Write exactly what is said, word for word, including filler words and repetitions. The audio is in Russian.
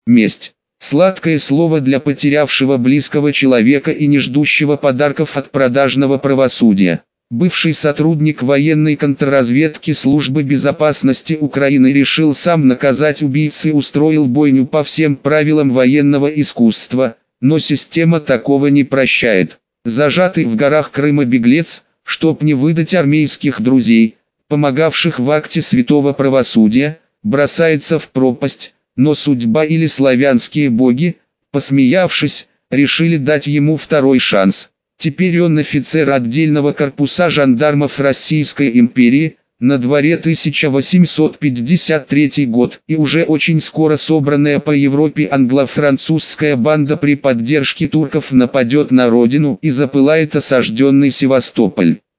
Месть. Сладкое слово для потерявшего близкого человека и не ждущего подарков от продажного правосудия. Бывший сотрудник военной контрразведки Службы безопасности Украины решил сам наказать убийц и устроил бойню по всем правилам военного искусства, но система такого не прощает. Зажатый в горах Крыма беглец, чтоб не выдать армейских друзей, помогавших в акте святого правосудия, бросается в пропасть, но судьба или славянские боги, посмеявшись, решили дать ему второй шанс. Теперь он офицер отдельного корпуса жандармов Российской империи, на дворе тысяча восемьсот пятьдесят третий год, и уже очень скоро собранная по Европе англо-французская банда при поддержке турков нападет на родину и запылает осажденный Севастополь.